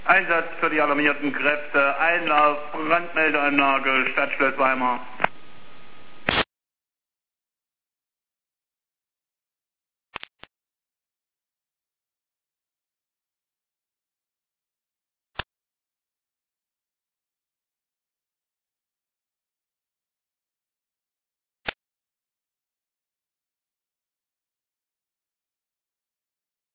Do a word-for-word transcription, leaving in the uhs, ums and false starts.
Einsatz für die alarmierten Kräfte, Einlauf, Brandmeldeanlage, Stadt Schloss Weimar.